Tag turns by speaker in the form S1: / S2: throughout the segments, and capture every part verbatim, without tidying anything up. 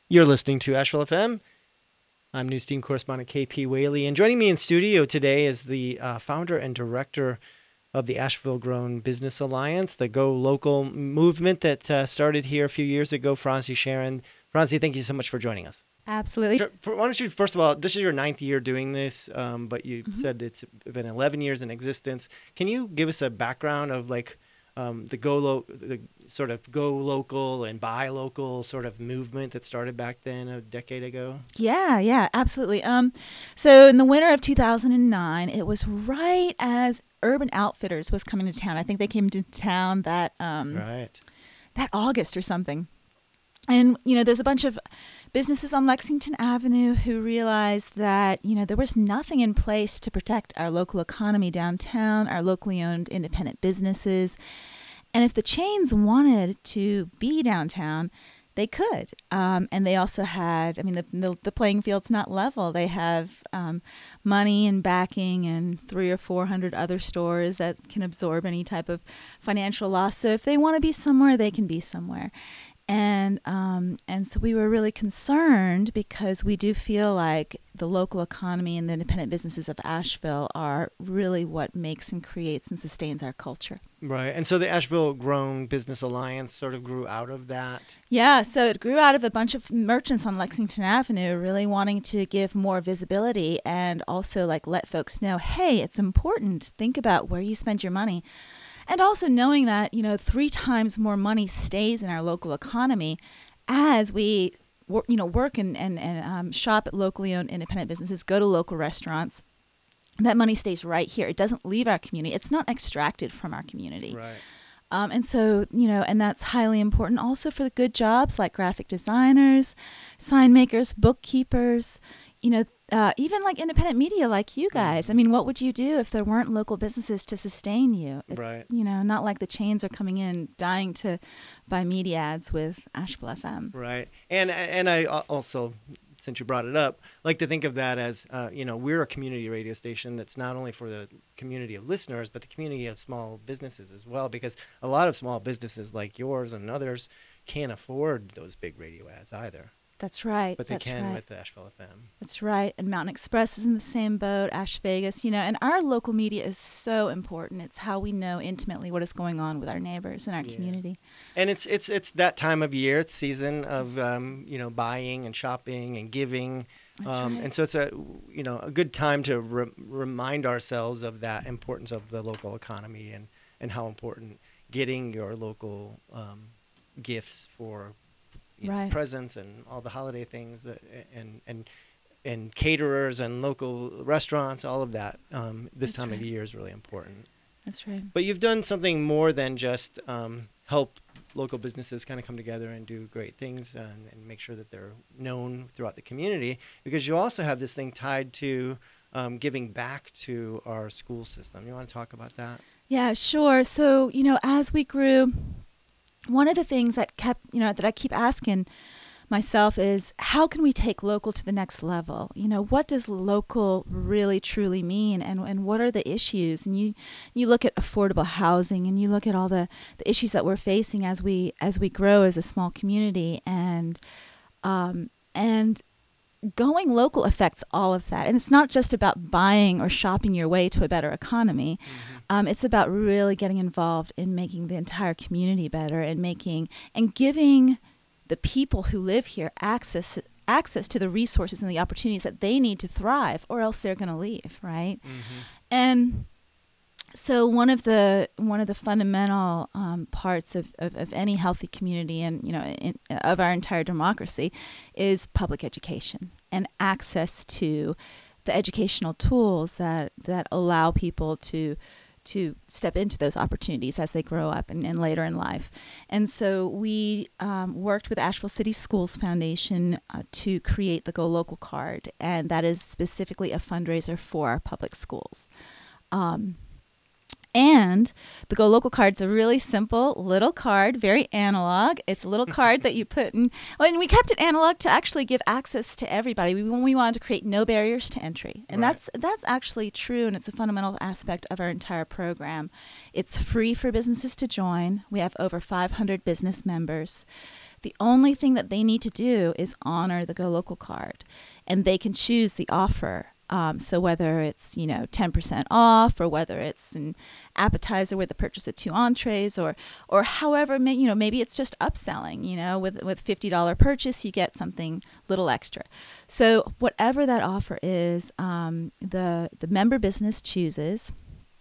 S1: You're listening to Asheville F M. I'm news team correspondent K P Whaley, and joining me in studio today is the uh, founder and director of the Asheville Grown Business Alliance, the Go Local movement that uh, started here a few years ago, Francie Sharon. Francie, thank you so much for joining us.
S2: Absolutely.
S1: Why don't you, first of all, this is your ninth year doing this, um, but you
S2: Mm-hmm.
S1: said it's been eleven years in existence. Can you give us a background of like um, the go lo- the sort of go local and buy local sort of movement that started back then a decade ago?
S2: Yeah, yeah, absolutely. Um, so in the winter of two thousand nine, it was right as Urban Outfitters was coming to town. I think they came to town that um,
S1: Right.
S2: that August or something. And, you know, there's a bunch of businesses on Lexington Avenue who realized that, you know, there was nothing in place to protect our local economy downtown, our locally owned independent businesses. And if the chains wanted to be downtown, they could. Um, and they also had, I mean, the, the, the playing field's not level. They have um, money and backing and three or four hundred other stores that can absorb any type of financial loss. So if they want to be somewhere, they can be somewhere. And um, and so we were really concerned because we do feel like the local economy and the independent businesses of Asheville are really what makes and creates and sustains our culture.
S1: Right. And so the Asheville Grown Business Alliance sort of grew out of that.
S2: Yeah, so it grew out of a bunch of merchants on Lexington Avenue really wanting to give more visibility and also like let folks know, hey, it's important. Think about where you spend your money. And also knowing that, you know, three times more money stays in our local economy as we, wor- you know, work and, and, and um, shop at locally owned independent businesses, go to local restaurants. That money stays right here. It doesn't leave our community. It's not extracted from our community.
S1: Right.
S2: Um, and so, you know, and that's highly important also for the good jobs like graphic designers, sign makers, bookkeepers, you know, uh, even like independent media like you guys. I mean, what would you do if there weren't local businesses to sustain you? It's,
S1: Right.
S2: you know, not like the chains are coming in dying to buy media ads with Asheville F M.
S1: Right. And and I also, since you brought it up, like to think of that as, uh, you know, we're a community radio station that's not only for the community of listeners, but the community of small businesses as well, because a lot of small businesses like yours and others can't afford those big radio ads either.
S2: That's right.
S1: But they
S2: That's
S1: can
S2: right.
S1: with Asheville F M.
S2: That's right. And Mountain Express is in the same boat, Ash Vegas, you know, and our local media is so important. It's how we know intimately what is going on with our neighbors in our
S1: Yeah.
S2: community.
S1: And it's it's it's that time of year, it's season of um, you know, buying and shopping and giving.
S2: That's
S1: Um,
S2: right.
S1: and so it's a you know a good time to re- remind ourselves of that importance of the local economy and, and how important getting your local um, gifts for you know,
S2: Right.
S1: presents and all the holiday things that and and and caterers and local restaurants, all of that um, this
S2: That's
S1: time of
S2: right.
S1: year is really important.
S2: That's right.
S1: But you've done something more than just um, help local businesses kind of come together and do great things and, and make sure that they're known throughout the community, because you also have this thing tied to um, giving back to our school system. You want to talk about that?
S2: Yeah, sure. So, you know, as we grew, one of the things that kept, you know, that I keep asking myself is how can we take local to the next level? You know, what does local really truly mean, and, and what are the issues? And you you look at affordable housing and you look at all the, the issues that we're facing as we as we grow as a small community, and um, and going local affects all of that. And it's not just about buying or shopping your way to a better economy.
S1: Mm-hmm.
S2: Um, it's about really getting involved in making the entire community better and making and giving the people who live here access access to the resources and the opportunities that they need to thrive, or else they're going to leave, right?
S1: Mm-hmm.
S2: And so one of the one of the fundamental um, parts of, of, of any healthy community and you know in, of our entire democracy is public education and access to the educational tools that, that allow people to to step into those opportunities as they grow up and, and later in life. And so we um, worked with Asheville City Schools Foundation uh, to create the Go Local card, and that is specifically a fundraiser for our public schools. Um, And the Go Local card's a really simple little card, very analog. It's a little card that you put in. Well, and we kept it analog to actually give access to everybody. We, we wanted to create no barriers to entry. And
S1: Right.
S2: that's that's actually true, and it's a fundamental aspect of our entire program. It's free for businesses to join. We have over five hundred business members. The only thing that they need to do is honor the Go Local card, and they can choose the offer. Um, so whether it's, you know, ten percent off, or whether it's an appetizer with the purchase of two entrees, or or however, may, you know, maybe it's just upselling, you know, with with fifty dollars purchase, you get something little extra. So whatever that offer is, um, the the member business chooses,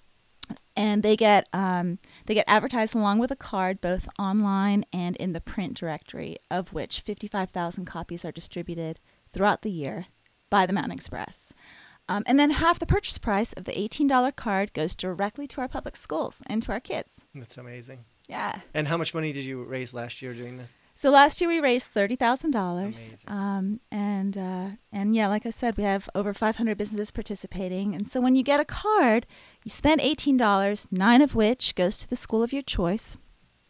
S2: and they get um, they get advertised along with a card, both online and in the print directory, of which fifty-five thousand copies are distributed throughout the year by the Mountain Express. Um, and then half the purchase price of the eighteen dollars card goes directly to our public schools and to our kids.
S1: That's amazing.
S2: Yeah.
S1: And how much money did you raise last year doing this?
S2: So last year we raised thirty thousand dollars.
S1: Amazing.
S2: Um, and, uh, and yeah, like I said, we have over five hundred businesses participating. And so when you get a card, you spend eighteen dollars, nine of which goes to the school of your choice.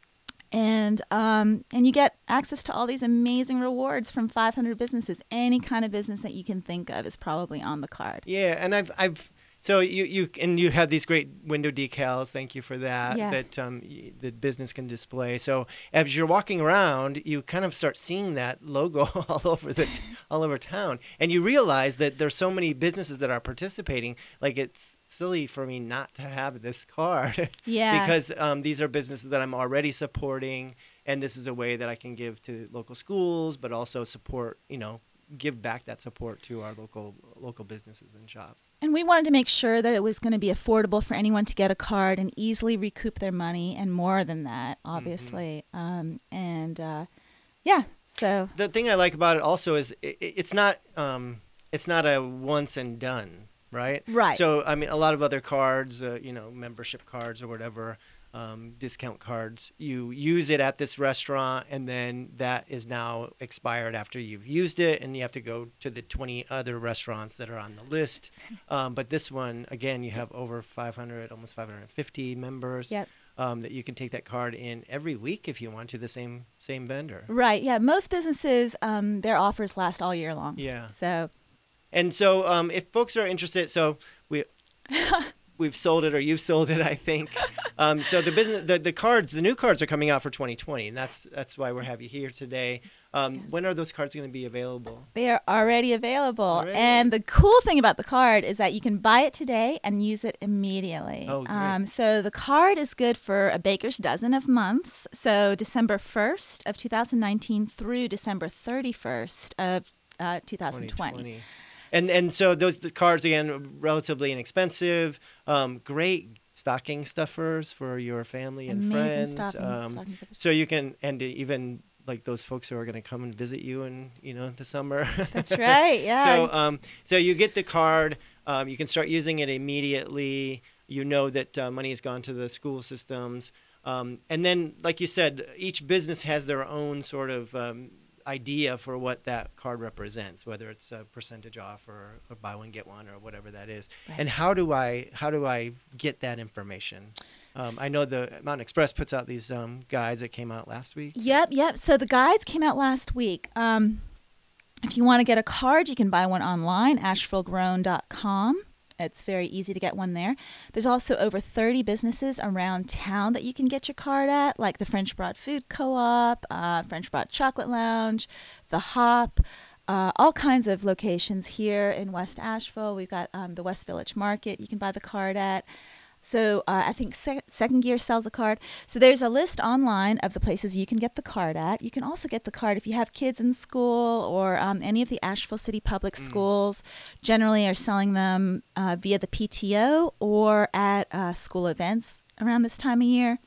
S2: And um, and you get access to all these amazing rewards from five hundred businesses. Any kind of business that you can think of is probably on the card.
S1: Yeah, and I've I've so you you and you have these great window decals. Thank you for that.
S2: Yeah.
S1: That um y- the business can display. So as you're walking around, you kind of start seeing that logo all over the all over town, and you realize that there's so many businesses that are participating. Like, it's silly for me not to have this card.
S2: Yeah.
S1: Because um, these are businesses that I'm already supporting, and this is a way that I can give to local schools, but also support, you know, give back that support to our local local businesses and shops.
S2: And we wanted to make sure that it was going to be affordable for anyone to get a card and easily recoup their money, and more than that, obviously. Um, and uh, yeah, so
S1: The thing I like about it also is it, it's not um, it's not a once and done, right?
S2: Right.
S1: So I mean, a lot of other cards, uh, you know, membership cards or whatever. Um, discount cards, you use it at this restaurant, and then that is now expired after you've used it, and you have to go to the twenty other restaurants that are on the list. Um, but this one, again, you have over five hundred, almost five hundred fifty members.
S2: Yep.
S1: Um, that you can take that card in every week if you want to, the same same vendor.
S2: right, yeah, most businesses, um, their offers last all year long.
S1: Yeah.
S2: So
S1: And so um, if folks are interested, so we we've sold it, or you've sold it, I think. Um, so the business, the, the cards, the new cards are coming out for twenty twenty, and that's that's why we're having you here today. Um,
S2: Yeah.
S1: When are those cards going to be available?
S2: they are already available.
S1: Already?
S2: And the cool thing about the card is that you can buy it today and use it immediately.
S1: Oh, great.
S2: Um, so the card is good for a baker's dozen of months. So December first of two thousand nineteen through December thirty-first of uh, two thousand twenty.
S1: And and so those the cards, again, relatively inexpensive, um, great stocking stuffers for your family and
S2: Amazing
S1: friends.
S2: stocking-
S1: um,
S2: stocking stuffers.
S1: so you can, and even like those folks who are going to come and visit you in, you know, the summer.
S2: That's right. Yeah.
S1: So, um, so you get the card. Um, you can start using it immediately. You know that uh, money has gone to the school systems, um, and then, like you said, each business has their own sort of um, idea for what that card represents, whether it's a percentage off or, or buy one get one or whatever that is.
S2: Right.
S1: And how do I how do I get that information? Um, I know the Mountain Express puts out these um, guides that came out last week.
S2: Yep, yep. So the guides came out last week. Um, if you want to get a card, you can buy one online, asheville grown dot com. It's very easy to get one there. There's also over thirty businesses around town that you can get your card at, like the French Broad Food Co-op, uh, French Broad Chocolate Lounge, The Hop, uh, all kinds of locations here in West Asheville. We've got um, the West Village Market you can buy the card at. So uh, I think sec- Second Gear sells the card. So there's a list online of the places you can get the card at. You can also get the card if you have kids in school, or um, any of the Asheville City Public
S1: Mm.
S2: Schools generally are selling them uh, via the P T O or at uh, school events around this time of year.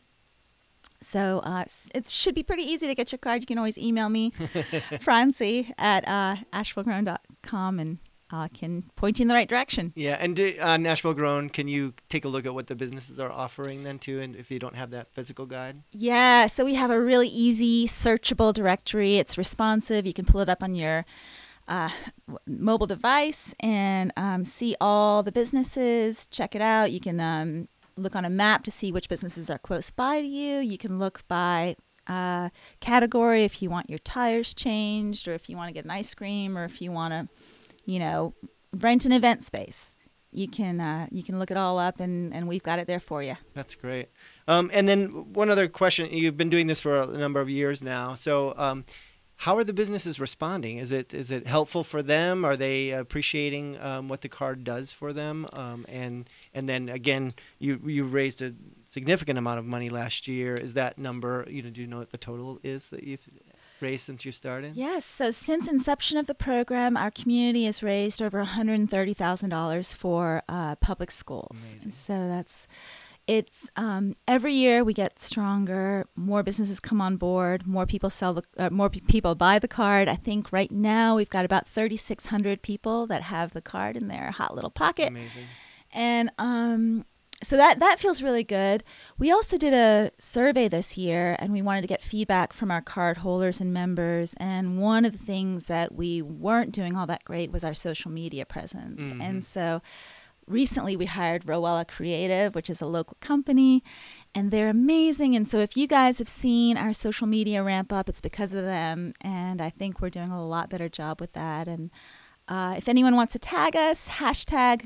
S2: So uh, s- it should be pretty easy to get your card. You can always email me, Francie, at uh, asheville grown dot com, and I uh, can point you in the right direction.
S1: Yeah, and do, uh, Nashville Grown, can you take a look at what the businesses are offering then too, and if you don't have that physical guide?
S2: Yeah, so we have a really easy, searchable directory. It's responsive. You can pull it up on your uh, w- mobile device and um, see all the businesses. Check it out. You can um, look on a map to see which businesses are close by to you. You can look by uh, category if you want your tires changed, or if you want to get an ice cream, or if you want to, you know, rent an event space. You can uh, you can look it all up, and, and we've got it there for you.
S1: That's great. Um, and then one other question. You've been doing this for a number of years now. So um, how are the businesses responding? Is it is it helpful for them? Are they appreciating um, what the card does for them? Um, and and then again, you you raised a significant amount of money last year. Is that number, you know, do you know what the total is that you've raised since you started?
S2: Yes. So since inception of the program, our community has raised over one hundred thirty thousand dollars for uh, public schools.
S1: Amazing.
S2: And so that's, it's um, every year we get stronger. More businesses come on board. More people sell the, uh, more pe- people buy the card. I think right now we've got about thirty-six hundred people that have the card in their hot little pocket.
S1: Amazing.
S2: And um, so that, that feels really good. We also did a survey this year, and we wanted to get feedback from our card holders and members. And one of the things that we weren't doing all that great was our social media presence.
S1: Mm-hmm.
S2: And so recently we hired Rowella Creative, which is a local company, and they're amazing. And so if you guys have seen our social media ramp up, it's because of them. And I think we're doing a lot better job with that. And uh, if anyone wants to tag us, hashtag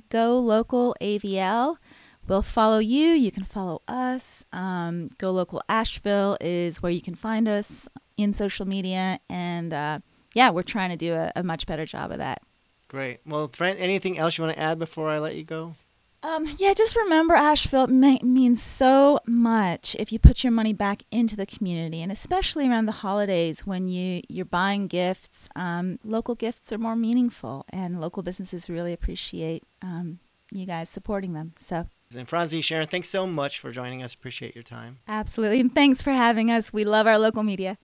S2: GoLocalAVL. We'll follow you. You can follow us. Um, Go Local Asheville is where you can find us in social media. And uh, yeah, we're trying to do a, a much better job of that.
S1: Great. Well, Fran, anything else you want to add before I let you go?
S2: Um, yeah, just remember Asheville may, means so much if you put your money back into the community, and especially around the holidays when you, you're buying gifts. Um, local gifts are more meaningful, and local businesses really appreciate um, you guys supporting them. So.
S1: And Franzi, Sharon, thanks so much for joining us. Appreciate your time.
S2: Absolutely. And thanks for having us. We love our local media.